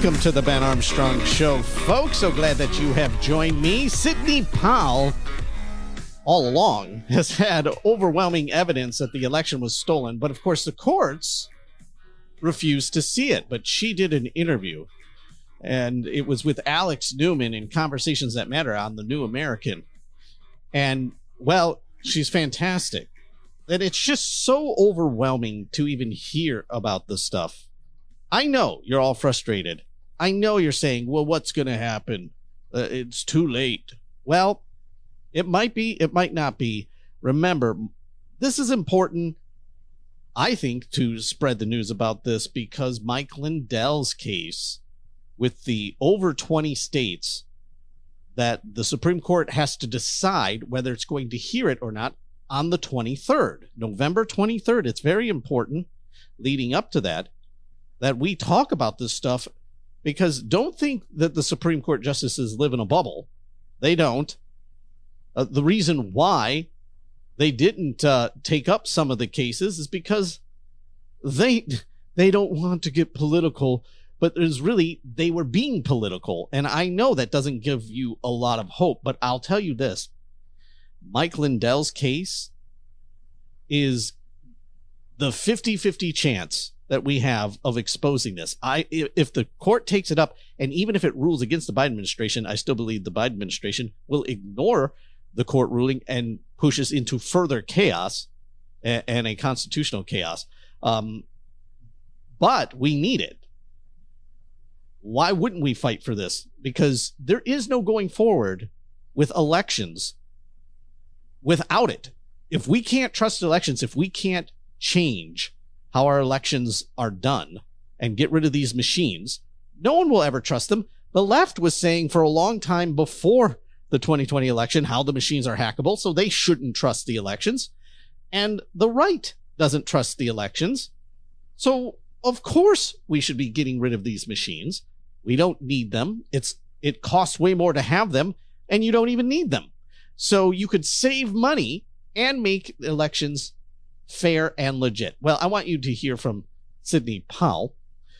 Welcome to the Ben Armstrong Show, folks. So glad that you have joined me. Sidney Powell, all along, has had overwhelming evidence that the election was stolen. But, of course, the courts refused to see it. But she did an interview, and it was with Alex Newman in Conversations That Matter on The New American. And, well, she's fantastic. And it's just so overwhelming to even hear about this stuff. I know you're all frustrated. I know you're saying, well, what's going to happen? It's too late. Well, it might be, it might not be. Remember, this is important, I think, to spread the news about this because Mike Lindell's case with the over 20 states that the Supreme Court has to decide whether it's going to hear it or not on the 23rd, November 23rd. It's very important leading up to that we talk about this stuff, because don't think that the Supreme Court justices live in a bubble. They don't. The reason why they didn't take up some of the cases is because they don't want to get political, but they were being political. And I know that doesn't give you a lot of hope, but I'll tell you this. Mike Lindell's case is the 50-50 chance that we have of exposing this. If the court takes it up, and even if it rules against the Biden administration, I still believe the Biden administration will ignore the court ruling and push us into further chaos and a constitutional chaos. But we need it. Why wouldn't we fight for this? Because there is no going forward with elections without it. If we can't trust elections, if we can't change how our elections are done and get rid of these machines, no one will ever trust them. The left was saying for a long time before the 2020 election how the machines are hackable, so they shouldn't trust the elections. And the right doesn't trust the elections. So, of course, we should be getting rid of these machines. We don't need them. It costs way more to have them, and you don't even need them. So you could save money and make elections fair and legit. Well, I want you to hear from Sidney Powell.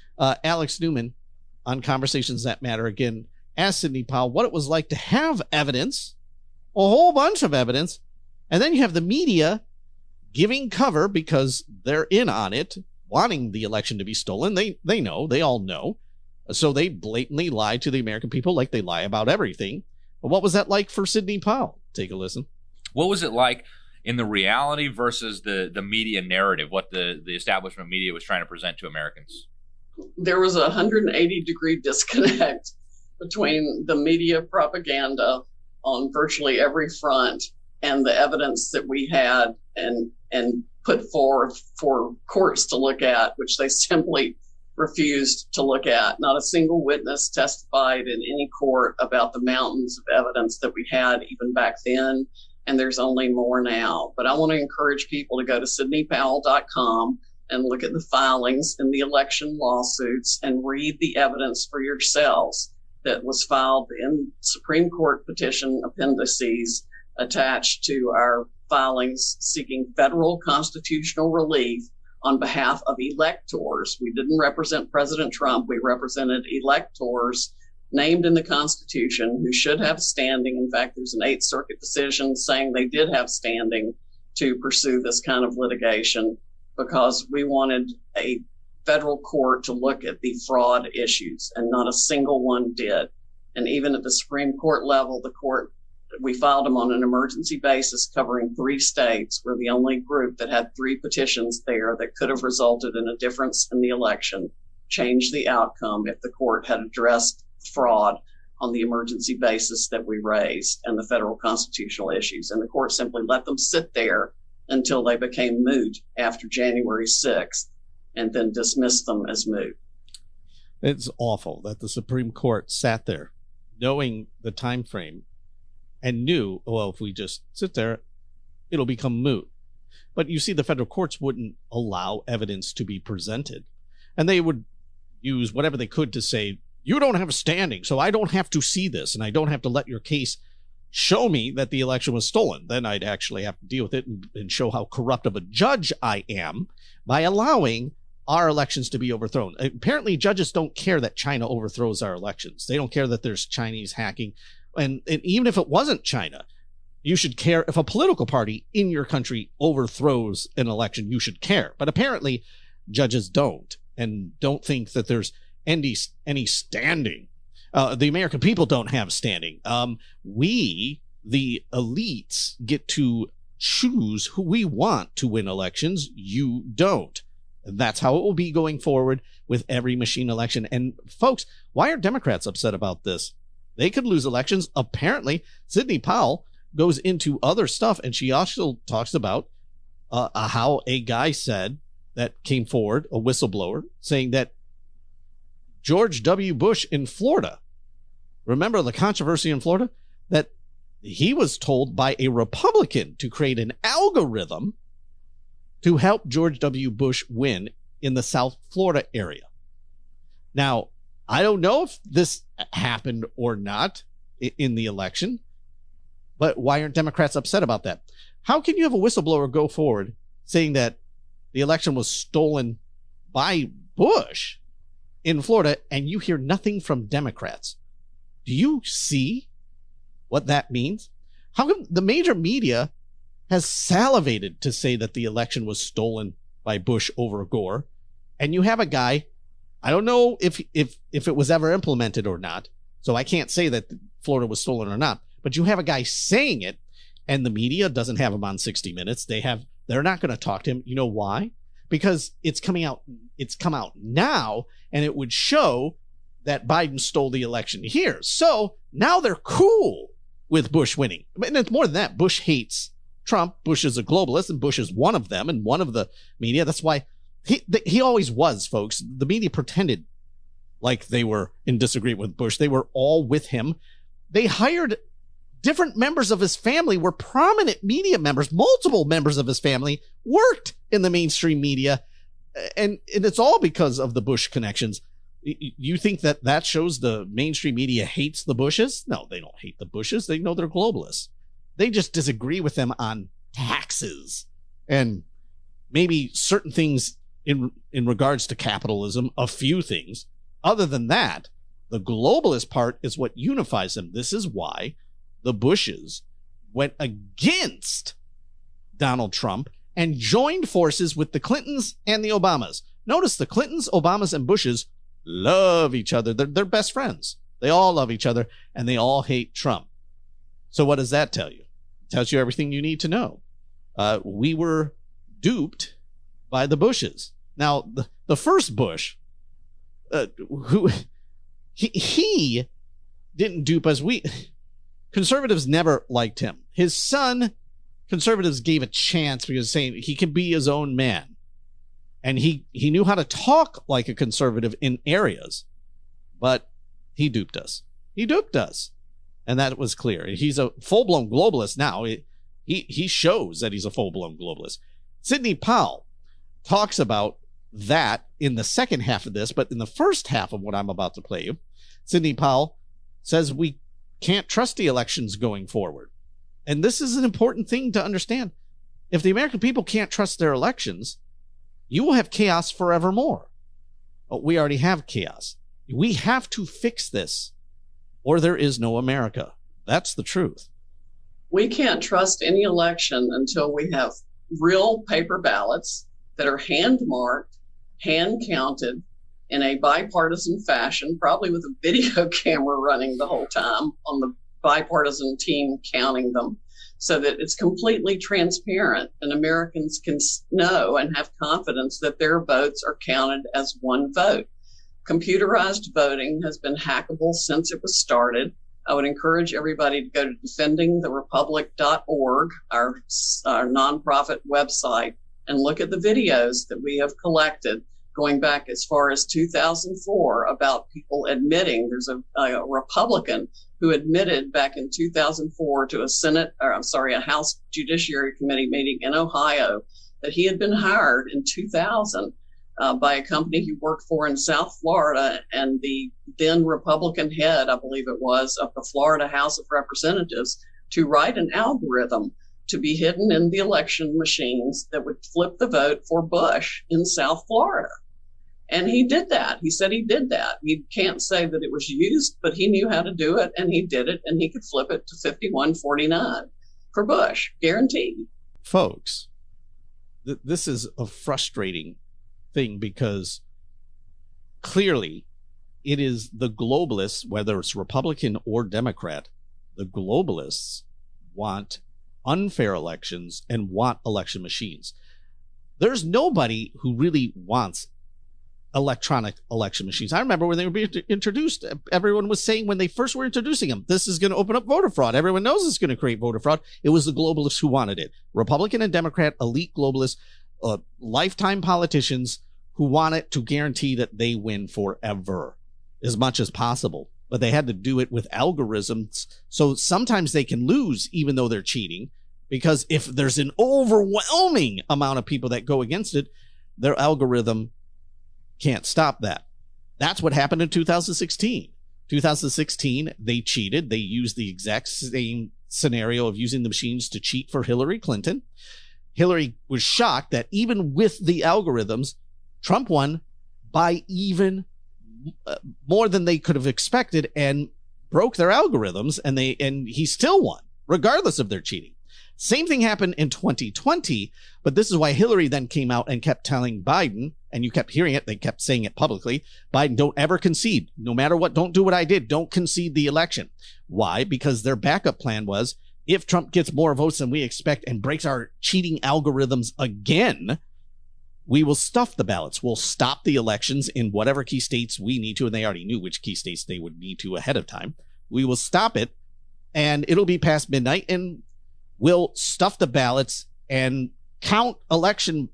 Alex Newman on Conversations That Matter again asked Sidney Powell what it was like to have evidence, a whole bunch of evidence, and then you have the media giving cover because they're in on it, wanting the election to be stolen. They know, they all know. So they blatantly lie to the American people like they lie about everything. But what was that like for Sidney Powell? Take a listen. What was it like in the reality versus the media narrative, what the establishment media was trying to present to Americans? There was a 180-degree disconnect between the media propaganda on virtually every front and the evidence that we had and put forth for courts to look at, which they simply refused to look at. Not a single witness testified in any court about the mountains of evidence that we had even back then. And there's only more now. But I want to encourage people to go to SidneyPowell.com and look at the filings in the election lawsuits and read the evidence for yourselves that was filed in Supreme Court petition appendices attached to our filings seeking federal constitutional relief on behalf of electors. We didn't represent President Trump. We represented electors named in the Constitution who should have standing. In fact, there's an 8th Circuit decision saying they did have standing to pursue this kind of litigation because we wanted a federal court to look at the fraud issues, and not a single one did. And even at the Supreme Court level, we filed them on an emergency basis covering 3 states. We're the only group that had 3 petitions there that could have resulted in a difference in the election, changed the outcome if the court had addressed fraud on the emergency basis that we raised and the federal constitutional issues. And the court simply let them sit there until they became moot after January 6th and then dismissed them as moot. It's awful that the Supreme Court sat there knowing the time frame and knew, well, if we just sit there, it'll become moot. But you see, the federal courts wouldn't allow evidence to be presented, and they would use whatever they could to say, you don't have a standing, so I don't have to see this, and I don't have to let your case show me that the election was stolen. Then I'd actually have to deal with it and show how corrupt of a judge I am by allowing our elections to be overthrown. Apparently, judges don't care that China overthrows our elections. They don't care that there's Chinese hacking. And even if it wasn't China, you should care if a political party in your country overthrows an election. You should care. But apparently, judges don't, and don't think that there's any standing. The American people don't have standing. We, the elites, get to choose who we want to win elections. You don't. That's how it will be going forward with every machine election. And folks, why are Democrats upset about this? They could lose elections. Apparently, Sidney Powell goes into other stuff, and she also talks about how a guy said that came forward, a whistleblower, saying that George W. Bush in Florida, remember the controversy in Florida, that he was told by a Republican to create an algorithm to help George W. Bush win in the South Florida area. Now, I don't know if this happened or not in the election, but why aren't Democrats upset about that? How can you have a whistleblower go forward saying that the election was stolen by Bush in Florida and you hear nothing from Democrats? Do you see what that means? How come the major media has salivated to say that the election was stolen by Bush over Gore, and you have a guy, I don't know if it was ever implemented or not, so I can't say that Florida was stolen or not, but you have a guy saying it, and the media doesn't have him on 60 Minutes. They're not going to talk to him. You know why? Because it's come out now, and it would show that Biden stole the election here. So now they're cool with Bush winning. And it's more than that. Bush hates Trump. Bush is a globalist, and Bush is one of them and one of the media. That's why he always was, folks. The media pretended like they were in disagreement with Bush. They were all with him. They hired different members of his family, were prominent media members. Multiple members of his family worked in the mainstream media. And it's all because of the Bush connections. You think that shows the mainstream media hates the Bushes? No, they don't hate the Bushes. They know they're globalists. They just disagree with them on taxes and maybe certain things in regards to capitalism, a few things. Other than that, the globalist part is what unifies them. This is why the Bushes went against Donald Trump and joined forces with the Clintons and the Obamas. Notice the Clintons, Obamas, and Bushes love each other. They're best friends. They all love each other, and they all hate Trump. So what does that tell you? It tells you everything you need to know. We were duped by the Bushes. Now, the first Bush, he didn't dupe us. Conservatives never liked him. His son, conservatives gave a chance because saying he can be his own man. And he knew how to talk like a conservative in areas, but he duped us. He duped us. And that was clear. He's a full-blown globalist now. He shows that he's a full-blown globalist. Sidney Powell talks about that in the second half of this, but in the first half of what I'm about to play you, Sidney Powell says we can't trust the elections going forward. And this is an important thing to understand. If the American people can't trust their elections, you will have chaos forevermore. But we already have chaos. We have to fix this, or there is no America. That's the truth. We can't trust any election until we have real paper ballots that are hand-marked, hand-counted in a bipartisan fashion, probably with a video camera running the whole time on the bipartisan team counting them, so that it's completely transparent and Americans can know and have confidence that their votes are counted as one vote. Computerized voting has been hackable since it was started. I would encourage everybody to go to defendingtherepublic.org, our nonprofit website, and look at the videos that we have collected going back as far as 2004 about people admitting. There's a Republican who admitted back in 2004 to a House Judiciary Committee meeting in Ohio that he had been hired in 2000 by a company he worked for in South Florida, and the then Republican head, I believe it was, of the Florida House of Representatives, to write an algorithm to be hidden in the election machines that would flip the vote for Bush in South Florida. And he did that. He said he did that. You can't say that it was used, but he knew how to do it, and he did it, and he could flip it to 51-49 for Bush, guaranteed. Folks, this is a frustrating thing because clearly it is the globalists, whether it's Republican or Democrat, the globalists want unfair elections and want election machines. There's nobody who really wants electronic election machines. I remember when they were being introduced, everyone was saying when they first were introducing them, this is going to open up voter fraud. Everyone knows it's going to create voter fraud. It was the globalists who wanted it. Republican and Democrat, elite globalists, lifetime politicians who want it to guarantee that they win forever as much as possible. But they had to do it with algorithms. So sometimes they can lose even though they're cheating, because if there's an overwhelming amount of people that go against it, their algorithm can't stop that. That's what happened in 2016. 2016, they cheated. They used the exact same scenario of using the machines to cheat for Hillary Clinton. Hillary was shocked that even with the algorithms, Trump won by even more than they could have expected and broke their algorithms, and he still won, regardless of their cheating. Same thing happened in 2020, but this is why Hillary then came out and kept telling Biden, and you kept hearing it, they kept saying it publicly, Biden, don't ever concede. No matter what, don't do what I did. Don't concede the election. Why? Because their backup plan was, if Trump gets more votes than we expect and breaks our cheating algorithms again, we will stuff the ballots. We'll stop the elections in whatever key states we need to, and they already knew which key states they would need to ahead of time. We will stop it, and it'll be past midnight, and we'll stuff the ballots and count election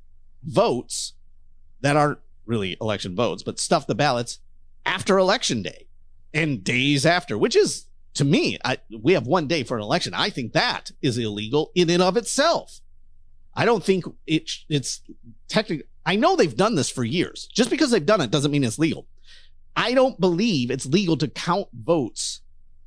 votes that aren't really election votes, but stuff the ballots after election day and days after, which is, to me, we have 1 day for an election. I think that is illegal in and of itself. I don't think it's technically, I know they've done this for years. Just because they've done it doesn't mean it's legal. I don't believe it's legal to count votes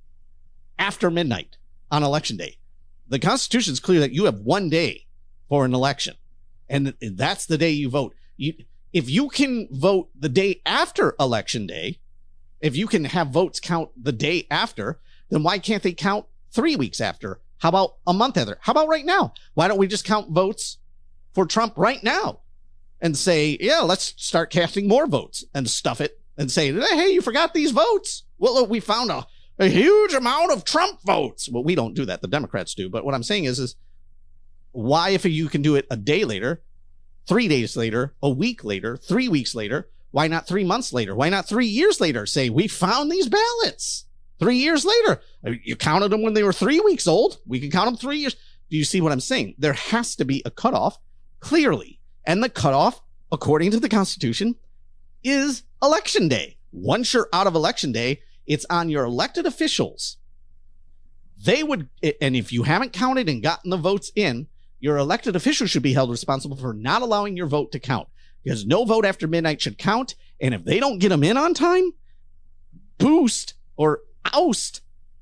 after midnight on election day. The Constitution is clear that you have 1 day for an election, and that's the day you vote. If you can vote the day after election day, if you can have votes count the day after, then why can't they count 3 weeks after? How about a month after? How about right now? Why don't we just count votes for Trump right now and say, yeah, let's start casting more votes and stuff it and say, hey, you forgot these votes. Well, look, we found a huge amount of Trump votes. Well, we don't do that. The Democrats do. But what I'm saying is why, if you can do it a day later, 3 days later, a week later, 3 weeks later, why not 3 months later? Why not 3 years later? Say, we found these ballots 3 years later. You counted them when they were 3 weeks old. We can count them 3 years. Do you see what I'm saying? There has to be a cutoff, clearly. And the cutoff, according to the Constitution, is election day. Once you're out of election day, it's on your elected officials. They would, and if you haven't counted and gotten the votes in, your elected officials should be held responsible for not allowing your vote to count, because no vote after midnight should count. And if they don't get them in on time, boost or oust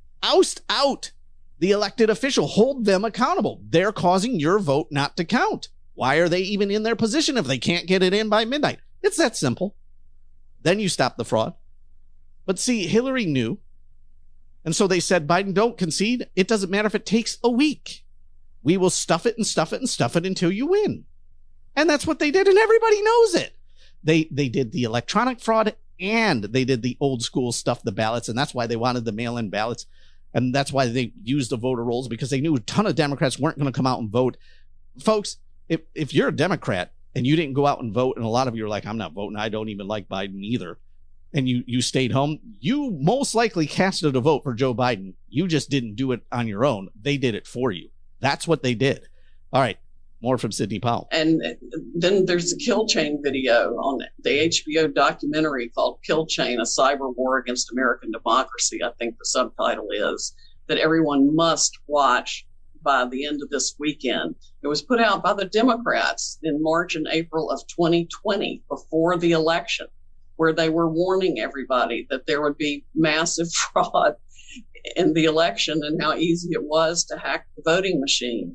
out the elected official. Hold them accountable. They're causing your vote not to count. Why are they even in their position if they can't get it in by midnight? It's that simple. Then you stop the fraud. But see, Hillary knew. And so they said, Biden, don't concede. It doesn't matter if it takes a week. We will stuff it and stuff it and stuff it until you win. And that's what they did. And everybody knows it. They did the electronic fraud and they did the old school stuff, the ballots. And that's why they wanted the mail-in ballots. And that's why they used the voter rolls, because they knew a ton of Democrats weren't going to come out and vote. Folks, if you're a Democrat and you didn't go out and vote, and a lot of you are like, I'm not voting, I don't even like Biden either, and you stayed home, you most likely casted a vote for Joe Biden. You just didn't do it on your own. They did it for you. That's what they did. All right. More from Sidney Powell. And then there's a Kill Chain video on the HBO documentary called Kill Chain, A Cyber War Against American Democracy. I think the subtitle is, that everyone must watch by the end of this weekend. It was put out by the Democrats in March and April of 2020, before the election, where they were warning everybody that there would be massive fraud in the election and how easy it was to hack the voting machines.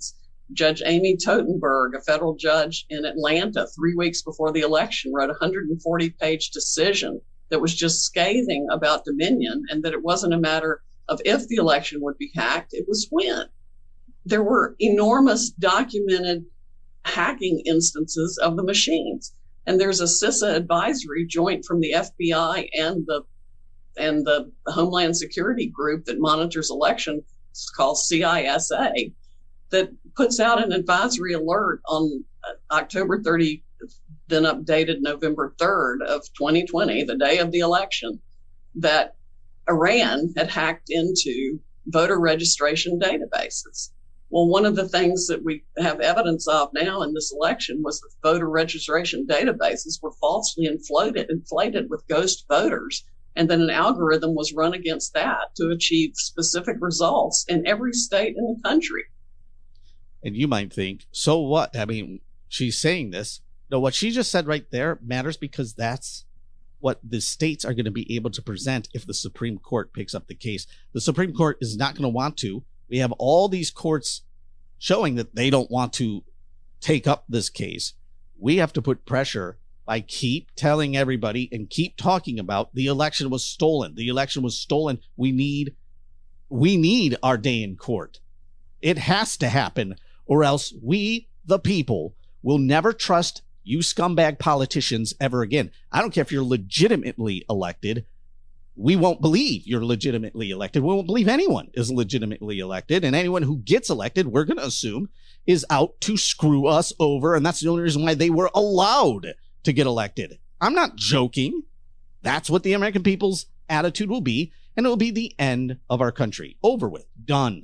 Judge Amy Totenberg, a federal judge in Atlanta, 3 weeks before the election, wrote a 140-page decision that was just scathing about Dominion, and that it wasn't a matter of if the election would be hacked, it was when. There were enormous documented hacking instances of the machines. And there's a CISA advisory joint from the FBI and the Homeland Security group that monitors elections, called CISA, that puts out an advisory alert on October 30, then updated November 3rd of 2020, the day of the election, that Iran had hacked into voter registration databases. Well, one of the things that we have evidence of now in this election was that voter registration databases were falsely inflated with ghost voters, and then an algorithm was run against that to achieve specific results in every state in the country. And you might think, so what? I mean, she's saying this. No, what she just said right there matters because that's what the states are going to be able to present if the Supreme Court picks up the case. The Supreme Court is not going to want to. We have all these courts showing that they don't want to take up this case. We have to put pressure by keep telling everybody and keep talking about the election was stolen. The election was stolen. We need our day in court. It has to happen, or else we, the people, will never trust you scumbag politicians ever again. I don't care if you're legitimately elected. We won't believe you're legitimately elected. We won't believe anyone is legitimately elected. And anyone who gets elected, we're going to assume, is out to screw us over. And that's the only reason why they were allowed to get elected. I'm not joking. That's what the American people's attitude will be. And it will be the end of our country. Over with. Done.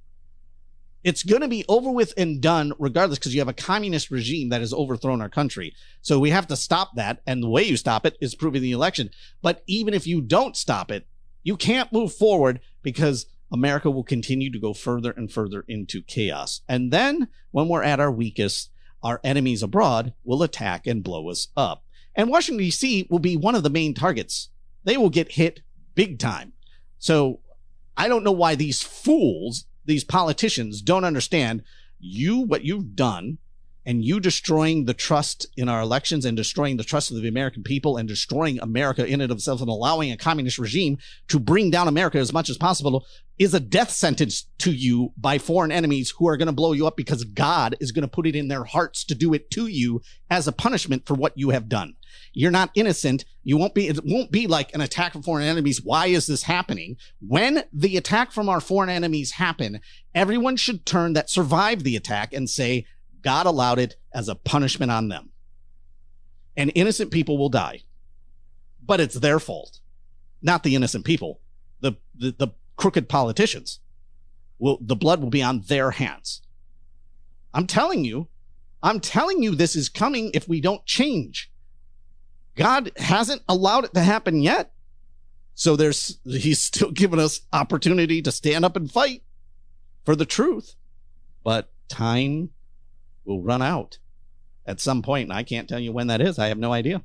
It's going to be over with and done regardless, because you have a communist regime that has overthrown our country. So we have to stop that. And the way you stop it is proving the election. But even if you don't stop it, you can't move forward, because America will continue to go further and further into chaos. And then when we're at our weakest, our enemies abroad will attack and blow us up. And Washington, D.C. will be one of the main targets. They will get hit big time. So I don't know why these fools, these politicians, don't understand what you've done, and you destroying the trust in our elections and destroying the trust of the American people and destroying America in and of itself and allowing a communist regime to bring down America as much as possible is a death sentence to you by foreign enemies who are going to blow you up, because God is going to put it in their hearts to do it to you as a punishment for what you have done. You're not innocent. It won't be like an attack from foreign enemies. Why is this happening? When the attack from our foreign enemies happen, everyone should turn that survived the attack and say, God allowed it as a punishment on them. And innocent people will die. But it's their fault, not the innocent people. The crooked politicians. The blood will be on their hands. I'm telling you this is coming if we don't change. God hasn't allowed it to happen yet. So he's still giving us opportunity to stand up and fight for the truth. But time will run out at some point, and I can't tell you when that is. I have no idea.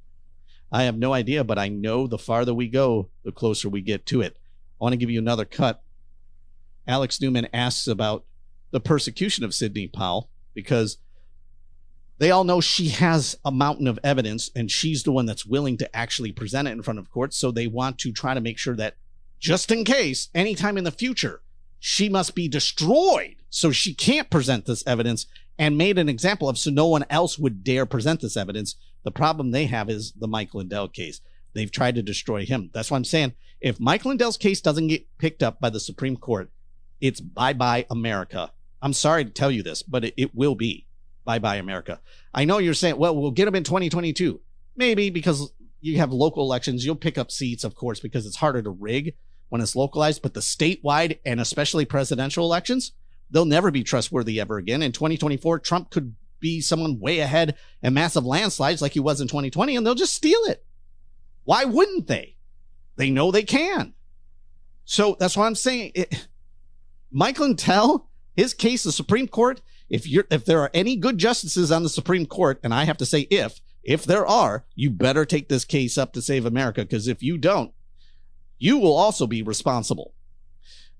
But I know the farther we go, the closer we get to it. I want to give you another cut. Alex Newman asks about the persecution of Sidney Powell, because they all know she has a mountain of evidence, and she's the one that's willing to actually present it in front of court. So they want to try to make sure that just in case, anytime in the future, she must be destroyed so she can't present this evidence, and made an example of so no one else would dare present this evidence. The problem they have is the Mike Lindell case. They've tried to destroy him. That's why I'm saying, if Mike Lindell's case doesn't get picked up by the Supreme Court, it's bye-bye America. I'm sorry to tell you this, but it will be bye-bye America. I know you're saying, well, we'll get them in 2022. Maybe, because you have local elections. You'll pick up seats, of course, because it's harder to rig when it's localized. But the statewide and especially presidential elections, they'll never be trustworthy ever again. In 2024, Trump could be someone way ahead and massive landslides like he was in 2020, and they'll just steal it. Why wouldn't they? They know they can. So that's why I'm saying Mike Lindell, his case, the Supreme Court, if there are any good justices on the Supreme Court, and I have to say if there are, you better take this case up to save America, because if you don't, you will also be responsible.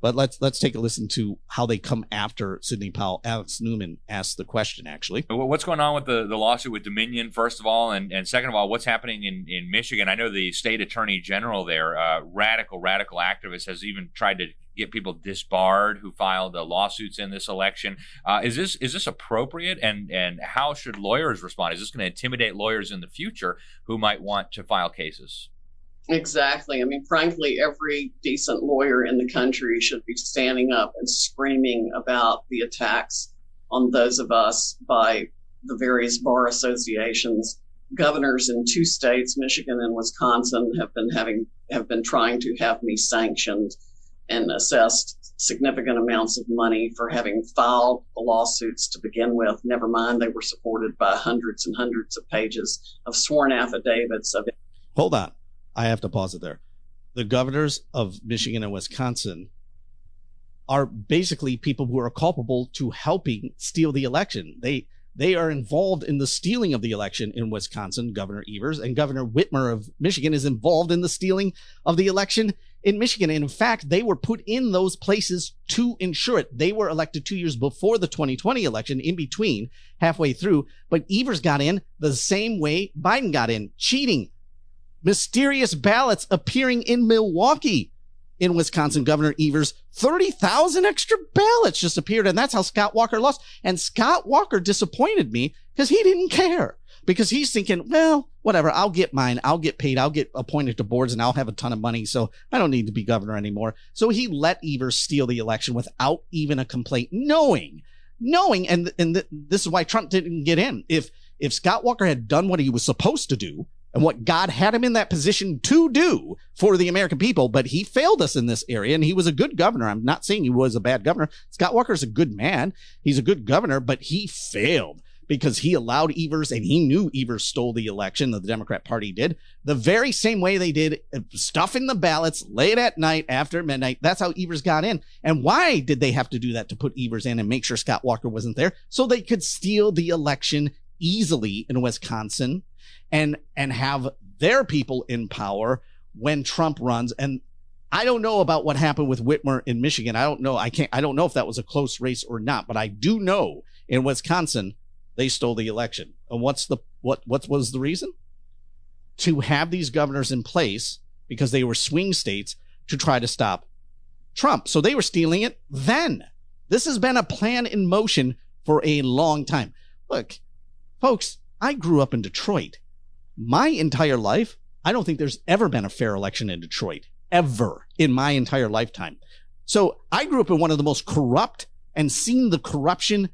But let's take a listen to how they come after Sidney Powell. Alex Newman asked the question, actually. What's going on with the lawsuit with Dominion, first of all, and second of all, what's happening in Michigan? I know the state attorney general there, radical activist, has even tried to get people disbarred who filed lawsuits in this election. Is this appropriate, and how should lawyers respond? Is this going to intimidate lawyers in the future who might want to file cases? Exactly. I mean, frankly, every decent lawyer in the country should be standing up and screaming about the attacks on those of us by the various bar associations. Governors in 2 states, Michigan and Wisconsin, have been trying to have me sanctioned and assessed significant amounts of money for having filed the lawsuits to begin with. Never mind, they were supported by hundreds and hundreds of pages of sworn affidavits of. Hold on. I have to pause it there. The governors of Michigan and Wisconsin are basically people who are culpable to helping steal the election. They are involved in the stealing of the election in Wisconsin. Governor Evers and Governor Whitmer of Michigan is involved in the stealing of the election in Michigan. And in fact, they were put in those places to ensure it. They were elected 2 years before the 2020 election, in between, halfway through. But Evers got in the same way Biden got in, cheating. Mysterious ballots appearing in Milwaukee. In Wisconsin, Governor Evers, 30,000 extra ballots just appeared, and that's how Scott Walker lost. And Scott Walker disappointed me because he didn't care, because he's thinking, well, whatever, I'll get mine, I'll get paid, I'll get appointed to boards, and I'll have a ton of money, so I don't need to be governor anymore. So he let Evers steal the election without even a complaint, knowing, and this is why Trump didn't get in. If Scott Walker had done what he was supposed to do, and what God had him in that position to do for the American people, but he failed us in this area, and he was a good governor. I'm not saying he was a bad governor. Scott Walker's a good man. He's a good governor, but he failed because he allowed Evers, and he knew Evers stole the election, the Democrat Party did, the very same way they did, stuffing the ballots late at night after midnight. That's how Evers got in. And why did they have to do that to put Evers in and make sure Scott Walker wasn't there? So they could steal the election easily in Wisconsin and have their people in power when Trump runs. And I don't know about what happened with Whitmer in Michigan. I don't know. I don't know if that was a close race or not, but I do know in Wisconsin, they stole the election. And what was the reason? To have these governors in place because they were swing states to try to stop Trump. So they were stealing it then. This has been a plan in motion for a long time. Look, folks, I grew up in Detroit. My entire life, I don't think there's ever been a fair election in Detroit, ever in my entire lifetime. So I grew up in one of the most corrupt and seen the corruption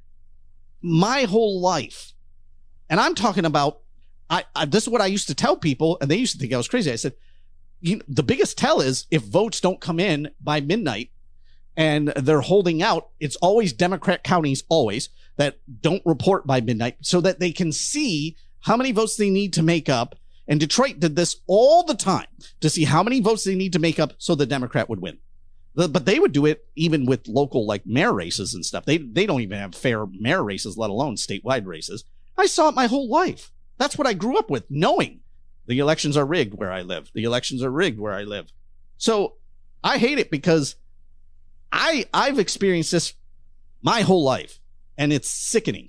my whole life. And I'm talking about, this is what I used to tell people, and they used to think I was crazy. I said, the biggest tell is if votes don't come in by midnight and they're holding out, it's always Democrat counties, always, that don't report by midnight so that they can see how many votes they need to make up. And Detroit did this all the time to see how many votes they need to make up so the Democrat would win. But they would do it even with local, like, mayor races and stuff. They don't even have fair mayor races, let alone statewide races. I saw it my whole life. That's what I grew up with, knowing the elections are rigged where I live. The elections are rigged where I live. So I hate it because I've experienced this my whole life, and it's sickening.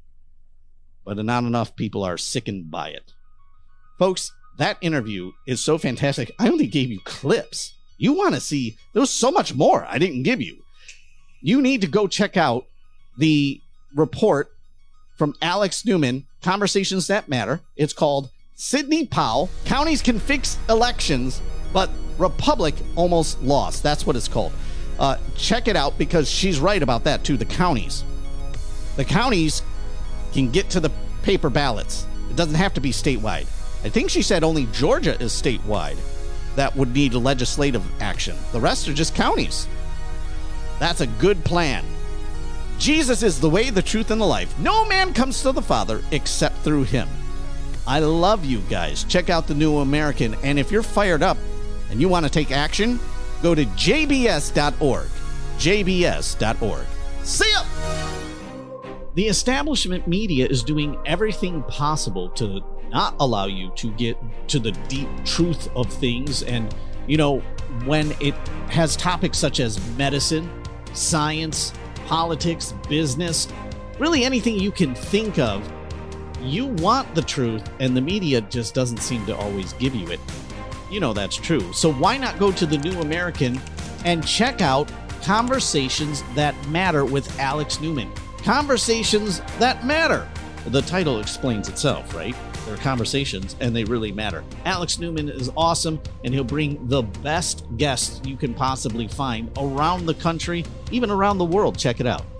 But not enough people are sickened by it. Folks, that interview is so fantastic. I only gave you clips. You want to see, there was so much more I didn't give you. You need to go check out the report from Alex Newman, Conversations That Matter. It's called Sidney Powell, Counties Can Fix Elections, but Republic Almost Lost. That's what it's called. Check it out, because she's right about that too. The counties can get to the paper ballots. It doesn't have to be statewide. I think she said only Georgia is statewide that would need legislative action. The rest are just counties. That's a good plan. Jesus is the way, the truth, and the life. No man comes to the Father except through him. I love you guys. Check out The New American. And if you're fired up and you want to take action, go to jbs.org. jbs.org. See ya! The establishment media is doing everything possible to not allow you to get to the deep truth of things. And, when it has topics such as medicine, science, politics, business, really anything you can think of. You want the truth, and the media just doesn't seem to always give you it. You know that's true. So why not go to the New American and check out Conversations That Matter with Alex Newman? Conversations That Matter. The title explains itself, right? They're conversations, and they really matter. Alex Newman is awesome, and he'll bring the best guests you can possibly find around the country, even around the world. Check it out.